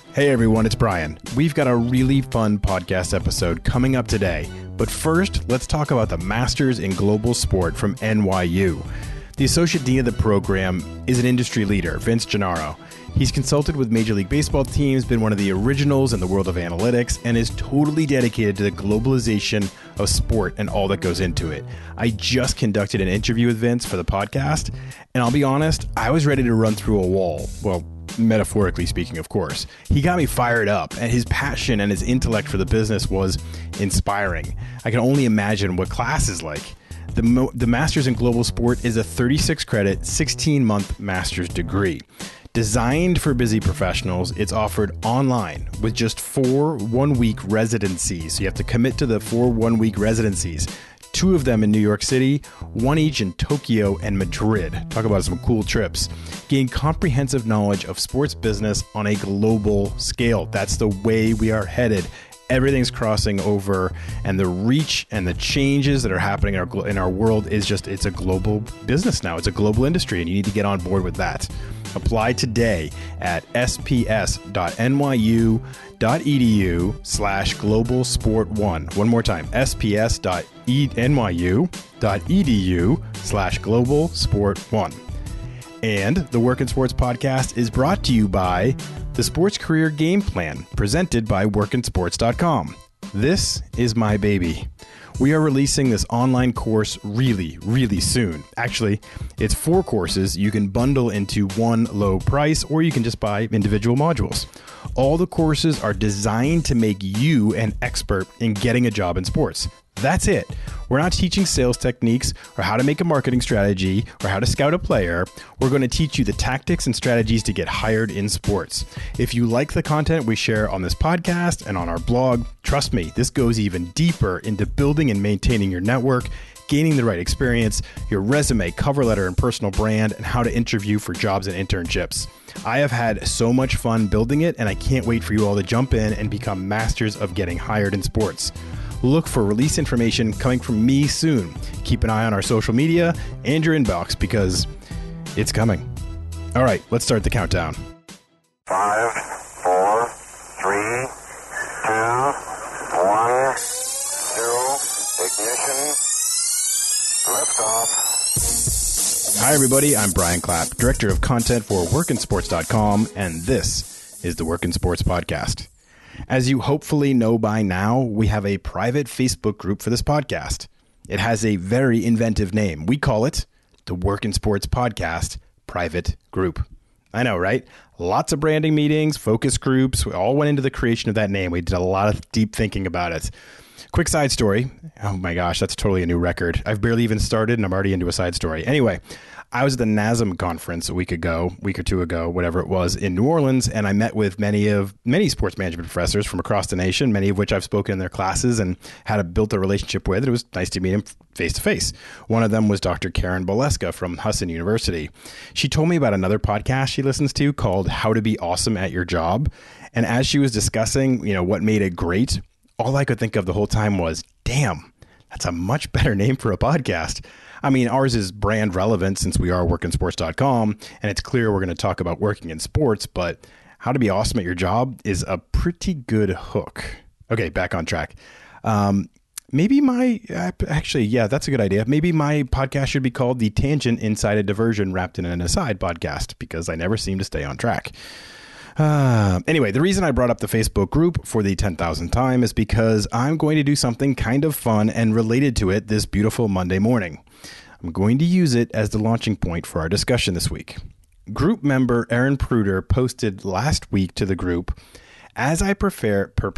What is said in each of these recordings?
Hey everyone, it's Brian. We've got a really fun podcast episode coming up today. But first, let's talk about the Masters in Global Sport from NYU. The Associate Dean of the program is an industry leader, Vince Gennaro. He's consulted with Major League Baseball teams, been one of the originals in the world of analytics, and is totally dedicated to the globalization of sport and all that goes into it. I just conducted an interview with Vince for the podcast, and I'll be honest, I was ready to run through a wall. Well, metaphorically speaking, of course. He got me fired up, and his passion and his intellect for the business was inspiring. I can only imagine what class is like. The Masters in Global Sport is a 36-credit, 16-month master's degree. Designed for busy professionals, it's offered online with just 4 one-week residencies. So you have to commit to the 4 one-week residencies. 2 of them in New York City, 1 each in Tokyo and Madrid. Talk about some cool trips. Gain comprehensive knowledge of sports business on a global scale. That's the way we are headed. Everything's crossing over, and the reach and the changes that are happening in our world is just, it's a global business now. It's a global industry, and you need to get on board with that. Apply today at sps.nyu.edu/globalsport1. One more time, sps.nyu.edu/globalsport1. And the Work in Sports podcast is brought to you by the Sports Career Game Plan, presented by workinsports.com. This is my baby. We are releasing this online course really, really soon. Actually, it's 4 courses you can bundle into one low price, or you can just buy individual modules. All the courses are designed to make you an expert in getting a job in sports. That's it. We're not teaching sales techniques or how to make a marketing strategy or how to scout a player. We're going to teach you the tactics and strategies to get hired in sports. If you like the content we share on this podcast and on our blog, trust me, this goes even deeper into building and maintaining your network, gaining the right experience, your resume, cover letter, and personal brand, and how to interview for jobs and internships. I have had so much fun building it, and I can't wait for you all to jump in and become masters of getting hired in sports. Look for release information coming from me soon. Keep an eye on our social media and your inbox because it's coming. All right, let's start the countdown. 5, 4, 3, 2, 1, 0, ignition, liftoff. Hi, everybody. I'm Brian Clapp, Director of Content for workinsports.com, and this is the Work in Sports Podcast. As you hopefully know by now, we have a private Facebook group for this podcast. It has a very inventive name. We call it the Work in Sports Podcast Private Group. I know, right? Lots of branding meetings, focus groups. We all went into the creation of that name. We did a lot of deep thinking about it. Quick side story. Oh my gosh, that's totally a new record. I've barely even started and I'm already into a side story. Anyway, I was at the NASM conference a week or 2 ago, whatever it was, in New Orleans, and I met with many sports management professors from across the nation, many of which I've spoken in their classes and built a relationship with. It was nice to meet them face to face. One of them was Dr. Karen Boleska from Husson University. She told me about another podcast she listens to called How to Be Awesome at Your Job. And as she was discussing, what made it great, all I could think of the whole time was, damn, that's a much better name for a podcast. I mean, ours is brand relevant since we are workinsports.com, and it's clear we're going to talk about working in sports, but How to Be Awesome at Your Job is a pretty good hook. Okay, back on track. That's a good idea. Maybe my podcast should be called The Tangent Inside a Diversion Wrapped in an Aside podcast, because I never seem to stay on track. Anyway, the reason I brought up the Facebook group for the 10,000th time is because I'm going to do something kind of fun and related to it this beautiful Monday morning. I'm going to use it as the launching point for our discussion this week. Group member Aaron Pruder posted last week to the group, as I prepare for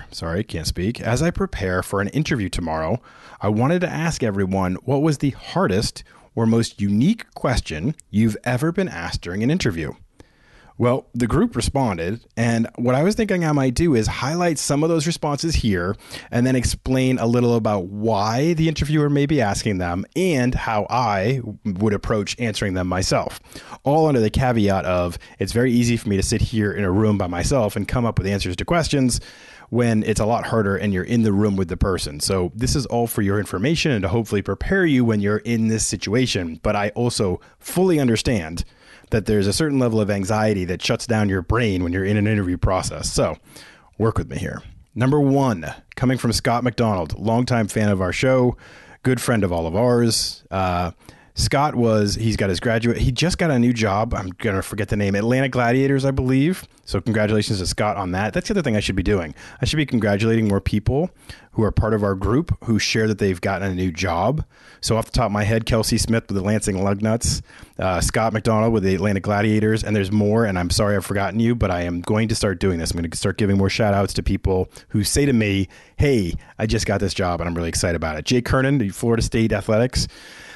an interview tomorrow, I wanted to ask everyone what was the hardest or most unique question you've ever been asked during an interview. Well, the group responded, and what I was thinking I might do is highlight some of those responses here and then explain a little about why the interviewer may be asking them and how I would approach answering them myself. All under the caveat of it's very easy for me to sit here in a room by myself and come up with answers to questions when it's a lot harder and you're in the room with the person. So this is all for your information and to hopefully prepare you when you're in this situation. But I also fully understand that there's a certain level of anxiety that shuts down your brain when you're in an interview process. So work with me here. Number 1, coming from Scott McDonald, longtime fan of our show, good friend of all of ours. Scott he's got his graduate. He just got a new job. I'm going to forget the name. Atlanta Gladiators, I believe. So congratulations to Scott on that. That's the other thing I should be doing. I should be congratulating more people who are part of our group who share that they've gotten a new job. So off the top of my head, Kelsey Smith with the Lansing Lugnuts, Scott McDonald with the Atlanta Gladiators, and there's more. And I'm sorry I've forgotten you, but I am going to start doing this. I'm going to start giving more shout outs to people who say to me, hey, I just got this job and I'm really excited about it. Jay Kernan, the Florida State Athletics.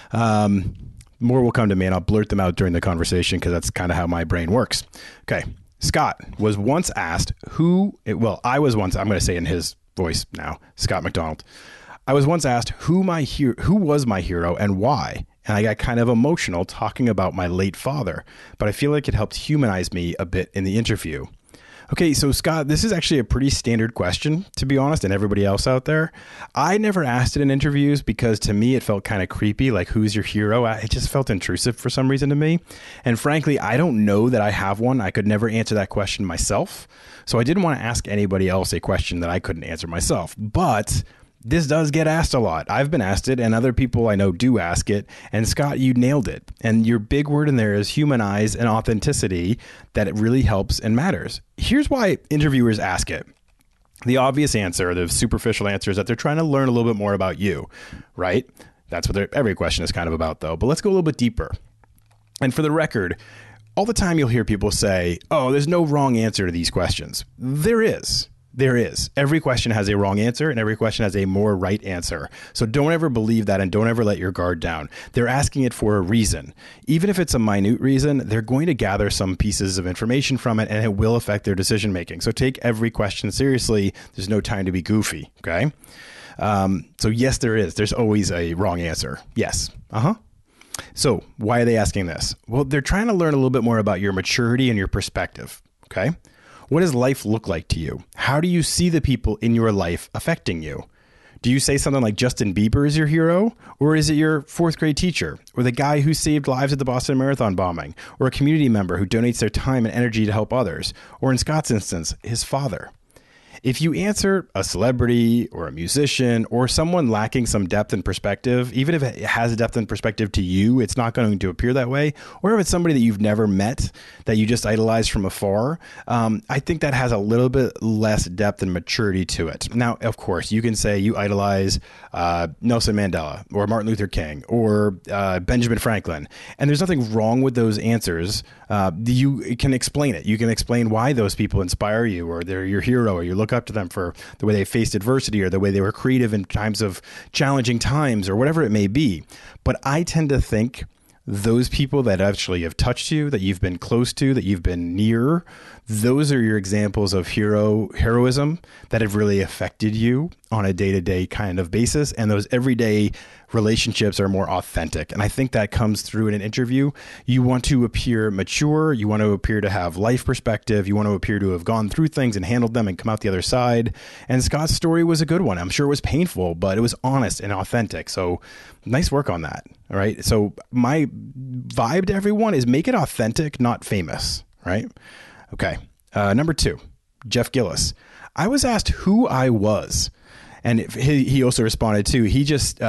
More will come to me and I'll blurt them out during the conversation because that's kind of how my brain works. Okay. Scott was once asked I'm going to say in his voice now, Scott McDonald. I was once asked who was my hero and why. And I got kind of emotional talking about my late father, but I feel like it helped humanize me a bit in the interview. Okay, so Scott, this is actually a pretty standard question, to be honest, and everybody else out there. I never asked it in interviews because to me it felt kind of creepy, like who's your hero? It just felt intrusive for some reason to me. And frankly, I don't know that I have one. I could never answer that question myself. So I didn't want to ask anybody else a question that I couldn't answer myself. But this does get asked a lot. I've been asked it and other people I know do ask it. And Scott, you nailed it. And your big word in there is humanize and authenticity, that it really helps and matters. Here's why interviewers ask it. The obvious answer, the superficial answer, is that they're trying to learn a little bit more about you, right? That's what every question is kind of about, though. But let's go a little bit deeper. And for the record, all the time you'll hear people say, oh, there's no wrong answer to these questions. There is. There is. Every question has a wrong answer and every question has a more right answer. So don't ever believe that and don't ever let your guard down. They're asking it for a reason. Even if it's a minute reason, they're going to gather some pieces of information from it and it will affect their decision making. So take every question seriously. There's no time to be goofy. Okay. So yes, there is. There's always a wrong answer. Yes. So why are they asking this? Well, they're trying to learn a little bit more about your maturity and your perspective. Okay. What does life look like to you? How do you see the people in your life affecting you? Do you say something like Justin Bieber is your hero? Or is it your 4th grade teacher? Or the guy who saved lives at the Boston Marathon bombing? Or a community member who donates their time and energy to help others? Or in Scott's instance, his father? If you answer a celebrity or a musician or someone lacking some depth and perspective, even if it has a depth and perspective to you, it's not going to appear that way. Or if it's somebody that you've never met, that you just idolize from afar, I think that has a little bit less depth and maturity to it. Now, of course, you can say you idolize Nelson Mandela or Martin Luther King or Benjamin Franklin. And there's nothing wrong with those answers. You can explain it. You can explain why those people inspire you or they're your hero or you look up to them for the way they faced adversity or the way they were creative in times of challenging times or whatever it may be. But I tend to think those people that actually have touched you, that you've been close to, that you've been near, those are your examples of heroism that have really affected you on a day-to-day kind of basis. And those everyday relationships are more authentic. And I think that comes through in an interview. You want to appear mature. You want to appear to have life perspective. You want to appear to have gone through things and handled them and come out the other side. And Scott's story was a good one. I'm sure it was painful, but it was honest and authentic. So nice work on that. All right. So my vibe to everyone is make it authentic, not famous. Right. Okay. Number 2, Jeff Gillis. I was asked who I was. And he also responded too. He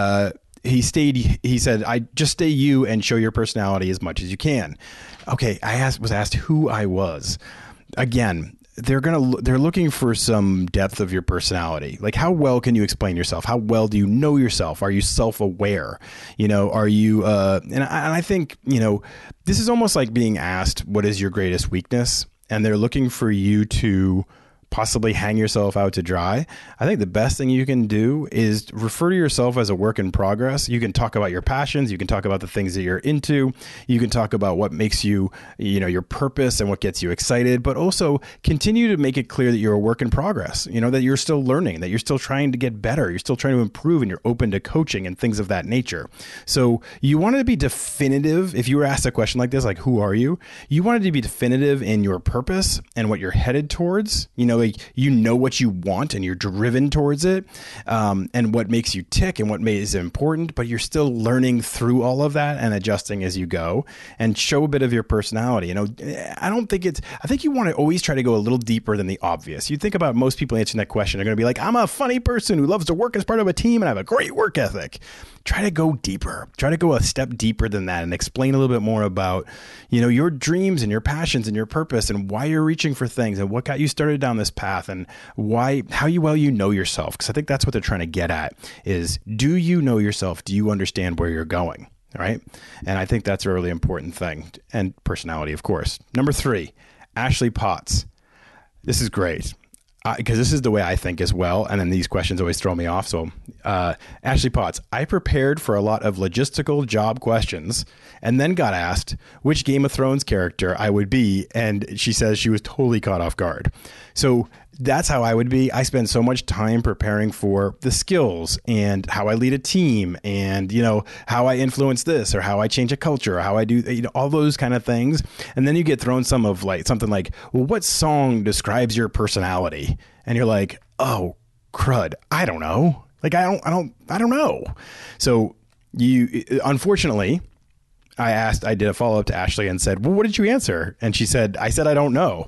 said, I just stay you and show your personality as much as you can. Okay. Was asked who I was. Again, they're looking for some depth of your personality. Like, how well can you explain yourself? How well do you know yourself? Are you self-aware? Are you, and I think, this is almost like being asked, what is your greatest weakness? And they're looking for you to possibly hang yourself out to dry. I think the best thing you can do is refer to yourself as a work in progress. You can talk about your passions. You can talk about the things that you're into. You can talk about what makes you, your purpose and what gets you excited, but also continue to make it clear that you're a work in progress, that you're still learning, that you're still trying to get better. You're still trying to improve and you're open to coaching and things of that nature. So you wanted to be definitive. If you were asked a question like this, like, who are you? You wanted to be definitive in your purpose and what you're headed towards, like you know what you want and you're driven towards it, and what makes you tick and what is important, but you're still learning through all of that and adjusting as you go, and show a bit of your personality. I think you want to always try to go a little deeper than the obvious. You think about most people answering that question are going to be like, I'm a funny person who loves to work as part of a team and I have a great work ethic. Try to go deeper. Try to go a step deeper than that and explain a little bit more about, your dreams and your passions and your purpose and why you're reaching for things and what got you started down this path and how you know yourself. Because I think that's what they're trying to get at is, do you know yourself? Do you understand where you're going? All right. And I think that's a really important thing. And personality, of course. Number 3, Ashley Potts. This is great. Because this is the way I think as well. And then these questions always throw me off. So Ashley Potts, I prepared for a lot of logistical job questions and then got asked which Game of Thrones character I would be. And she says she was totally caught off guard. So that's how I would be. I spend so much time preparing for the skills and how I lead a team and, how I influence this or how I change a culture or how I do, all those kind of things. And then you get thrown something like, well, what song describes your personality? And you're like, oh, crud. I don't know. Like, I don't know. So unfortunately, I did a follow up to Ashley and said, well, what did you answer? And she said, I said, I don't know.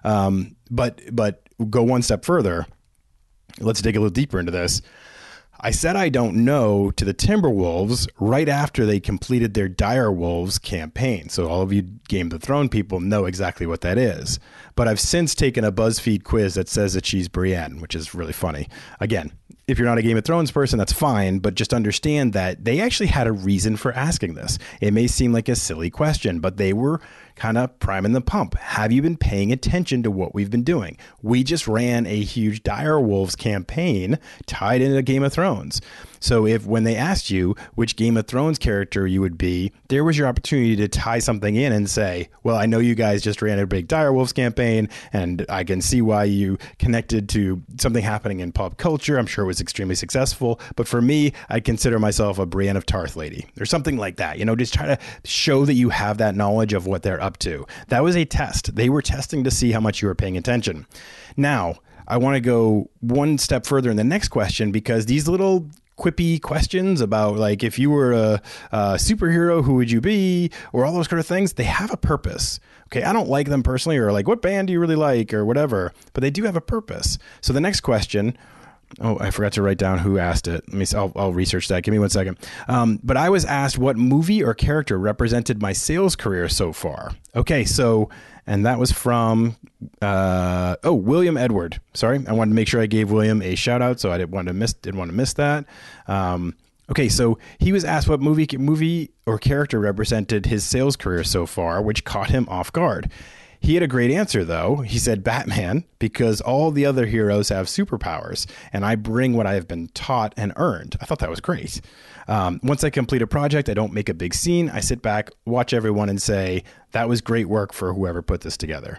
But go one step further. Let's dig a little deeper into this. I said I don't know to the Timberwolves right after they completed their Dire Wolves campaign. So all of you Game of the Thrones people know exactly what that is. But I've since taken a BuzzFeed quiz that says that she's Brienne, which is really funny. Again, if you're not a Game of Thrones person, that's fine, but just understand that they actually had a reason for asking this. It may seem like a silly question, but they were kind of priming the pump. Have you been paying attention to what we've been doing? We just ran a huge Dire Wolves campaign tied into Game of Thrones. So when they asked you which Game of Thrones character you would be, there was your opportunity to tie something in and say, well, I know you guys just ran a big Dire Wolves campaign and I can see why you connected to something happening in pop culture. I'm sure it was extremely successful. But for me, I consider myself a Brienne of Tarth lady or something like that. Just try to show that you have that knowledge of what they're up to. That was a test. They were testing to see how much you were paying attention. Now, I want to go one step further in the next question, because these little quippy questions about like, if you were a superhero, who would you be? Or all those kind of things, they have a purpose. Okay. I don't like them personally, or like, what band do you really like or whatever, but they do have a purpose. So the next question, oh, I forgot to write down who asked it. I'll research that. Give me 1 second. But I was asked what movie or character represented my sales career so far. Okay. And that was from, William Edward. Sorry. I wanted to make sure I gave William a shout out. So I didn't want to miss that. Okay. So he was asked what movie or character represented his sales career so far, which caught him off guard. He had a great answer, though. He said Batman, because all the other heroes have superpowers, and I bring what I have been taught and earned. I thought that was great. Once I complete a project, I don't make a big scene. I sit back, watch everyone, and say, that was great work for whoever put this together.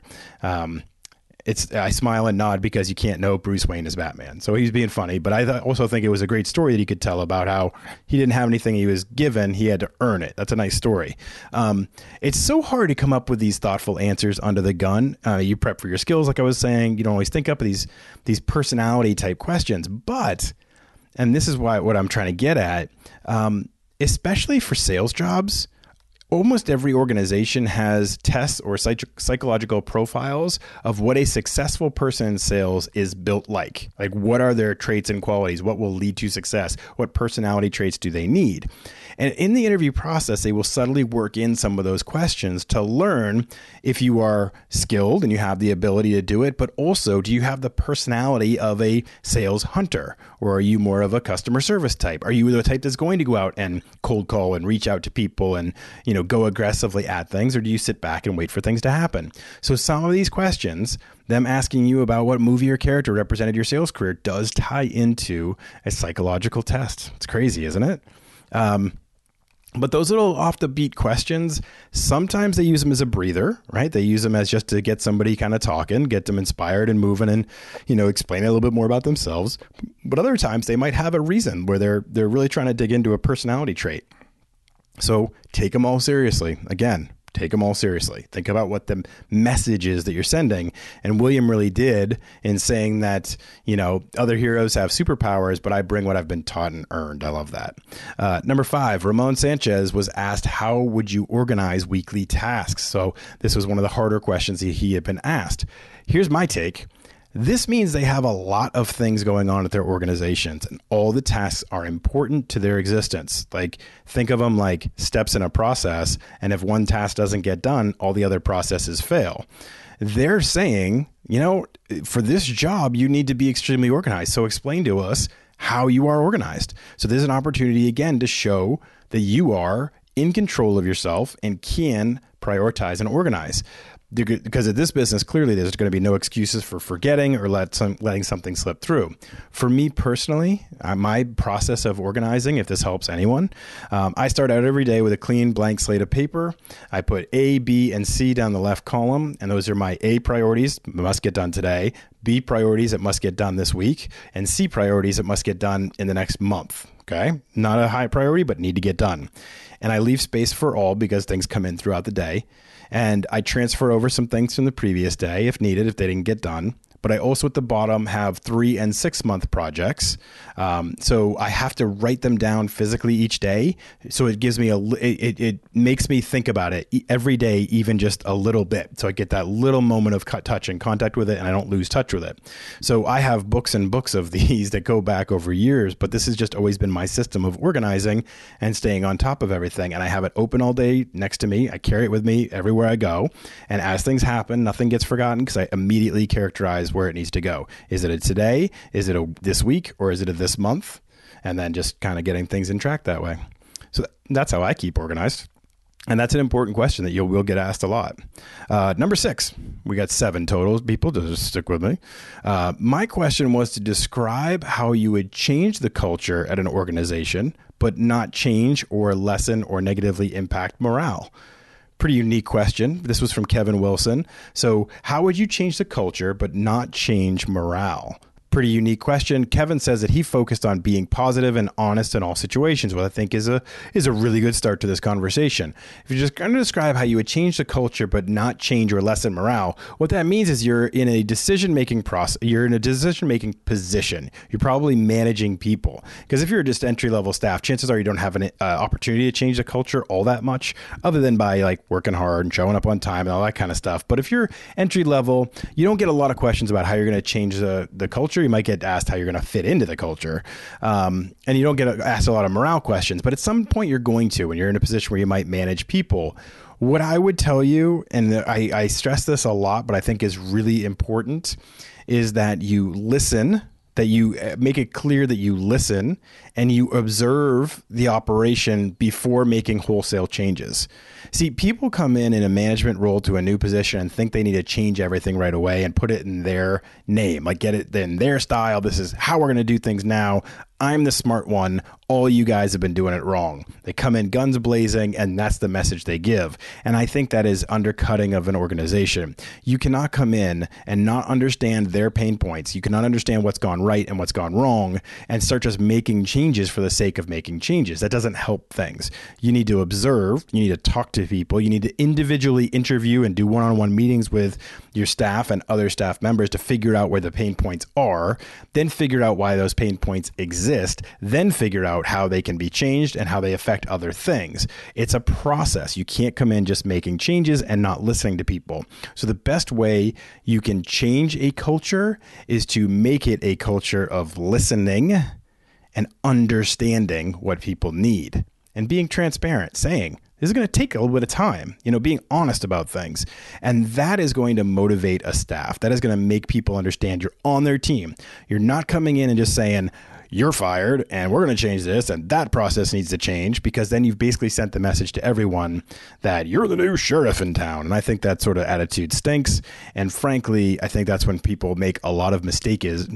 I smile and nod because you can't know Bruce Wayne as Batman. So he's being funny, but I also think it was a great story that he could tell about how he didn't have anything he was given. He had to earn it. That's a nice story. It's so hard to come up with these thoughtful answers under the gun. You prep for your skills. Like I was saying, you don't always think up of these personality type questions, and this is what I'm trying to get at, especially for sales jobs. Almost every organization has tests or psychological profiles of what a successful person in sales is built like. Like, what are their traits and qualities? What will lead to success? What personality traits do they need? And in the interview process, they will subtly work in some of those questions to learn if you are skilled and you have the ability to do it, but also, do you have the personality of a sales hunter? Or are you more of a customer service type? Are you the type that's going to go out and cold call and reach out to people and, go aggressively at things? Or do you sit back and wait for things to happen? So some of these questions, them asking you about what movie or character represented your sales career, does tie into a psychological test. It's crazy, isn't it? But those little off the beat questions, sometimes they use them as a breather, right? They use them as just to get somebody kind of talking, get them inspired and moving and, explain a little bit more about themselves. But other times they might have a reason where they're really trying to dig into a personality trait. So take them all seriously. Again, Take them all seriously. Think about what the message is that you're sending. And William really did in saying that, other heroes have superpowers, but I bring what I've been taught and earned. I love that. Number 5, Ramon Sanchez was asked, how would you organize weekly tasks? So this was one of the harder questions he had been asked. Here's my take. This means they have a lot of things going on at their organizations, and all the tasks are important to their existence. Like, think of them like steps in a process, and if one task doesn't get done, all the other processes fail. They're saying, for this job, you need to be extremely organized. So explain to us how you are organized. So there's an opportunity again to show that you are in control of yourself and can prioritize and organize. Because at this business, clearly there's going to be no excuses for forgetting or letting something slip through. For me personally, my process of organizing, if this helps anyone, I start out every day with a clean blank slate of paper. I put A, B, and C down the left column, and those are my A priorities, must get done today, B priorities that must get done this week, and C priorities that must get done in the next month. Okay, not a high priority, but need to get done. And I leave space for all because things come in throughout the day. And I transfer over some things from the previous day if needed, if they didn't get done. But I also at the bottom have 3 and 6 month projects. So I have to write them down physically each day. So it gives me it makes me think about it every day, even just a little bit. So I get that little moment of touch and contact with it, and I don't lose touch with it. So I have books and books of these that go back over years, but this has just always been my system of organizing and staying on top of everything. And I have it open all day next to me. I carry it with me everywhere I go. And as things happen, nothing gets forgotten because I immediately characterize where it needs to go. Is it a today? Is it a this week? Or is it a this month? And then just kind of getting things in track that way. So that's how I keep organized. And that's an important question that you will get asked a lot. Number 6, we got 7 totals. People, just stick with me. My question was to describe how you would change the culture at an organization, but not change or lessen or negatively impact morale. Pretty unique question. This was from Kevin Wilson. So how would you change the culture but not change morale? Pretty unique question. Kevin says that he focused on being positive and honest in all situations, what I think is a really good start to this conversation. If you're just going to describe how you would change the culture but not change or lessen morale, what that means is you're in a decision-making process. You're in a decision-making position. You're probably managing people. Because if you're just entry-level staff, chances are you don't have an opportunity to change the culture all that much, other than by like working hard and showing up on time and all that kind of stuff. But if you're entry-level, you don't get a lot of questions about how you're going to change the culture. You might get asked how you're going to fit into the culture. And you don't get asked a lot of morale questions, but at some point you're going to, when you're in a position where you might manage people. What I would tell you, and I stress this a lot, but I think is really important, is that you listen, that you make it clear that you listen and you observe the operation before making wholesale changes. See, people come in a management role to a new position and think they need to change everything right away and put it in their name, like get it in their style. This is how we're going to do things now. I'm the smart one. All you guys have been doing it wrong. They come in guns blazing, and that's the message they give. And I think that is undercutting of an organization. You cannot come in and not understand their pain points. You cannot understand what's gone right and what's gone wrong and start just making changes for the sake of making changes. That doesn't help things. You need to observe. You need to talk to people. You need to individually interview and do one-on-one meetings with your staff and other staff members to figure out where the pain points are, then figure out why those pain points exist, then figure out how they can be changed and how they affect other things. It's a process. You can't come in just making changes and not listening to people. So the best way you can change a culture is to make it a culture of listening and understanding what people need and being transparent, saying, this is going to take a little bit of time, being honest about things. And that is going to motivate a staff. That is going to make people understand you're on their team. You're not coming in and just saying, you're fired and we're going to change this and that process needs to change, because then you've basically sent the message to everyone that you're the new sheriff in town. And I think that sort of attitude stinks. And frankly, I think that's when people make a lot of mistakes in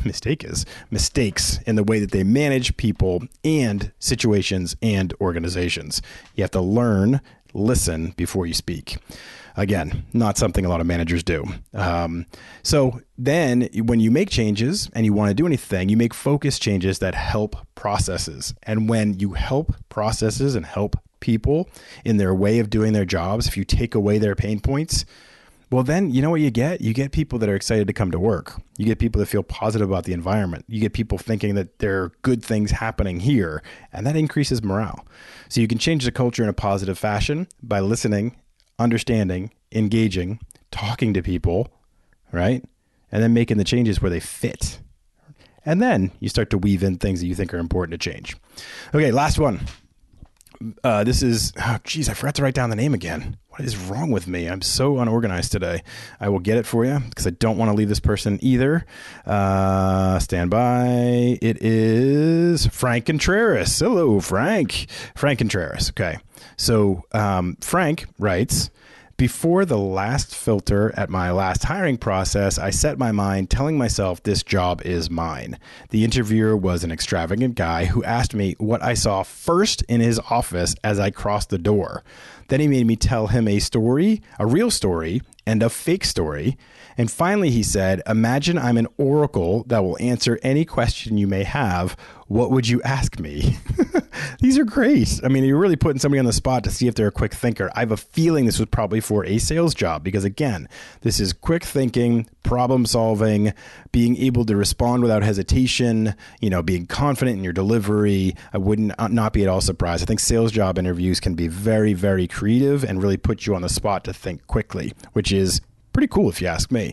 the way that they manage people and situations and organizations. You have to learn, listen before you speak. Again, not something a lot of managers do. So then when you make changes and you want to do anything, you make focus changes that help processes. And when you help processes and help people in their way of doing their jobs, if you take away their pain points, well, then you know what you get? You get people that are excited to come to work. You get people that feel positive about the environment. You get people thinking that there are good things happening here, and that increases morale. So you can change the culture in a positive fashion by listening, understanding, engaging, talking to people, right? And then making the changes where they fit. And then you start to weave in things that you think are important to change. Okay, last one. This is, I forgot to write down the name again. What is wrong with me? I'm so unorganized today. I will get it for you because I don't want to leave this person either. Stand by. It is Frank Contreras. Hello, Frank. Frank Contreras. Okay. So Frank writes, before the last filter at my last hiring process, I set my mind telling myself this job is mine. The interviewer was an extravagant guy who asked me what I saw first in his office as I crossed the door. Then he made me tell him a story, a real story, and a fake story. And finally, he said, imagine I'm an oracle that will answer any question you may have. What would you ask me? These are great. I mean, you're really putting somebody on the spot to see if they're a quick thinker. I have a feeling this was probably for a sales job because, again, this is quick thinking, problem solving, being able to respond without hesitation, being confident in your delivery. I would not be at all surprised. I think sales job interviews can be very, very creative and really put you on the spot to think quickly, which is pretty cool if you ask me.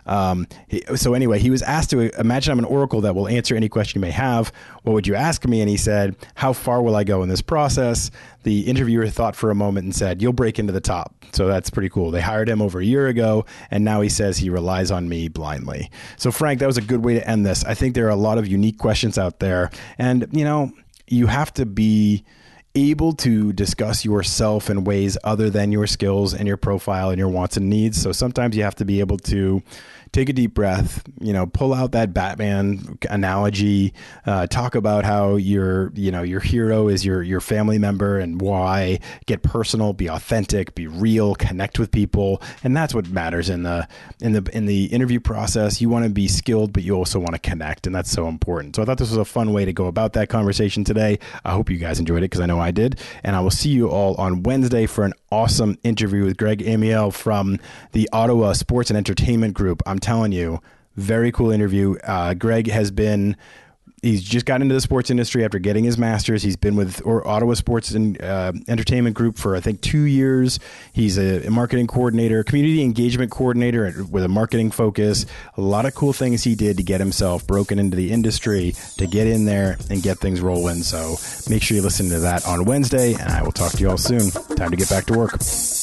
So anyway, he was asked to imagine I'm an oracle that will answer any question you may have. What would you ask me? And he said, how far will I go in this process? The interviewer thought for a moment and said, you'll break into the top. So that's pretty cool. They hired him over a year ago, and now he says he relies on me blindly. So Frank, that was a good way to end this. I think there are a lot of unique questions out there, and you have to be able to discuss yourself in ways other than your skills and your profile and your wants and needs. So sometimes you have to be able to take a deep breath, pull out that Batman analogy, talk about how your hero is your family member and why. Get personal, be authentic, be real, connect with people. And that's what matters in the interview process. You want to be skilled, but you also want to connect. And that's so important. So I thought this was a fun way to go about that conversation today. I hope you guys enjoyed it because I know I did. And I will see you all on Wednesday for an awesome interview with Greg Amiel from the Ottawa Sports and Entertainment Group. I'm telling you, very cool interview. Greg he's just got into the sports industry after getting his master's. He's been with Ottawa Sports and Entertainment Group for, I think, 2 years. He's a marketing coordinator, community engagement coordinator with a marketing focus. A lot of cool things he did to get himself broken into the industry, to get in there and get things rolling. So make sure you listen to that on Wednesday, and I will talk to you all soon. Time to get back to work.